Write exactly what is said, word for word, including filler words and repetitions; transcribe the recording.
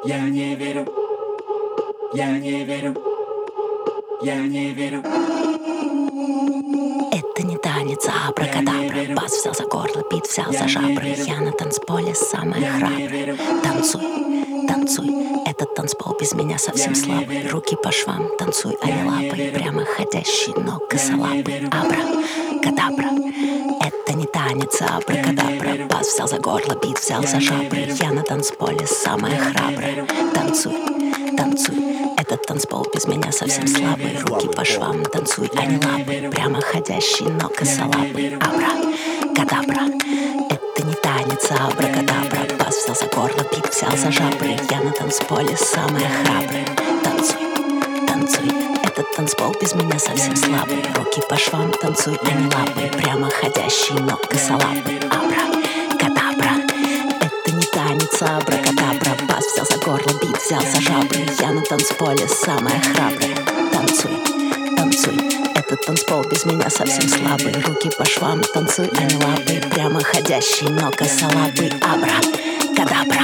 Я не верю, я не верю, я не верю. Это не танец, а абракадабра. Бас взял за горло, бит взял за жабры. Я на танцполе самая храбрая. Танцуй, танцуй, этот танцпол без меня совсем слабый. Руки по швам, танцуй, а не лапой. Прямо ходящий, но косолапый. Абра-кадабра. Это не танец, а абракадабра. Бас взял за горло, бит взял за жабры. Я на танцполе самая храбрая. Танцуй, танцуй, этот танцпол без меня совсем слабый. Руки по швам, танцуй, а не лапой. Прямо ходящий, но косолапый. Абра-кадабра. Это не танец, а абракадабра. Бас взял за горло, бит взял за жабры. Я на танцполе самая храбрая. Танцуй, танцуй, этот танцпол без меня совсем слабый. Руки по швам, танцуй, а не лапой. Прямо ходящий, но косолапый. Абра-кадабра. Это не танец, а абракадабра. Бас взял за горло, бит взял за жабры. Я на танцполе самая храбрая. Танцуй, танцуй, этот танцпол без меня совсем слабый. Руки по швам, танцуй, а не лапой. Прямо ходящий, но косолапый. Абра-кадабра.